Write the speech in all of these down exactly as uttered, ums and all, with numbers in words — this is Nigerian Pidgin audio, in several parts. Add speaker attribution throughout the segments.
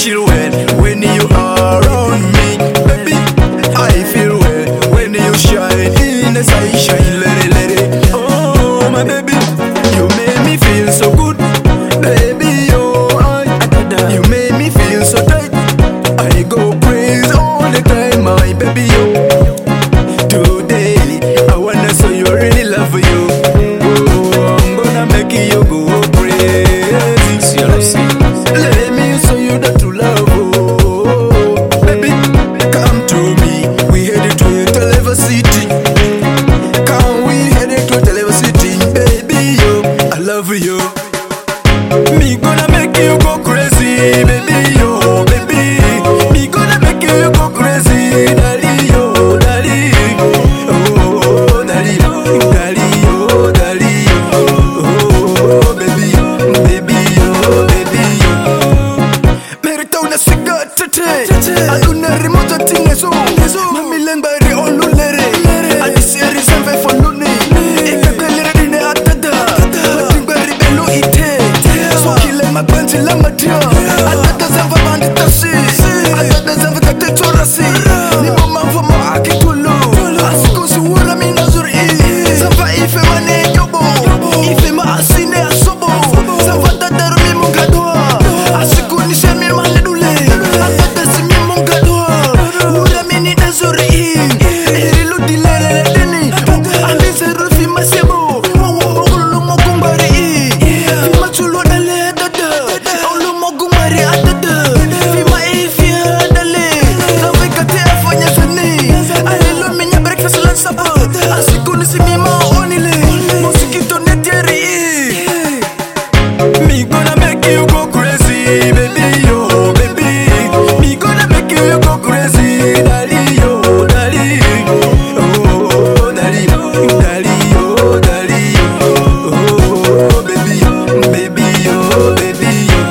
Speaker 1: chill well when you are around me, baby. I feel well when you shine in the sunshine, let it, let it. Oh my baby, you make me feel so good, baby. Oh, I, you make me feel so tight. I go crazy all the time, my baby. Oh, today I wanna show you I really love you. Oh, I'm gonna make you go crazy. Seriously, let me show you that true love. Oh, baby, come to me. We headed to Televa City. Come, we headed to Televa City, baby. Yo, I love you. Me gonna make you go crazy, baby. Yo, baby. Me gonna make you go crazy, daddy. Yo, daddy. Oh, daddy, daddy. Oh, daddy. Oh, baby, baby. Oh, baby. Merita una cigarette, aduna remoto tineso. Mami lengbari olulere. Adi seri sanve foluni. Ika kwelere dine atada. Matingwari belu ite. So kile magbanzi la madia. Atada zanva bandi tasi. Atada zanva tate chorasi. Nimo mamfamo akitulu. Asiko suwura mina zuri. Zanva ife mane yobo. Ife ma asine asobo. Zanva tadaru mi mungadwa. Asiko nishe mi mane dule. Atada si mi mungadwa. Ura mini da zuri. Erilu dilere deni. Andi zeru fi masebo. Ulu mokumbari. Fi machulo dale dada. Ulu mokumbari adada. Fi ma ifi dale. Zanva ikate afanya zani. Alilu minya breakfast lunch supper. Asiko nisi mi ma onile. Mosikito neteri. Me gonna make you go crazy, baby, yo, baby. Me gonna make you go crazy, daddy, yo, daddy. Oh, daddy, daddy, yo, daddy. Oh, baby, baby, yo, baby, yo.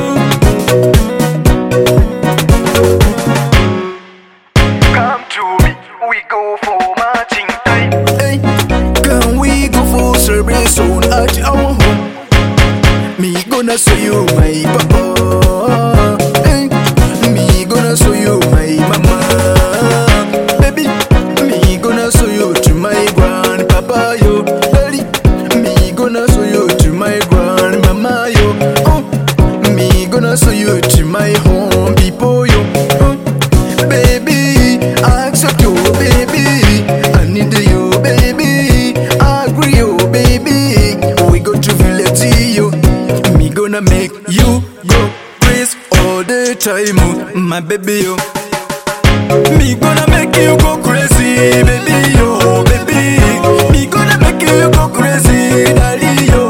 Speaker 1: Come to me, we go for marching time. Hey, can we go for celebration at our home? Me gonna show you my papa. Hey, me gonna show you my mama. Baby, me gonna show you to my grandpapa, yo. Daddy, me gonna show you to my grandmama, yo. Oh, me gonna show you to my home people, yo. Oh, baby, I accept you, baby. I need you, baby. I agree, you, baby. We go to village, yo. Me gonna make you go crazy all the time, oh, my baby, yo. Me gonna make you go crazy, baby, yo, baby. Me gonna make you go crazy, daddy, yo.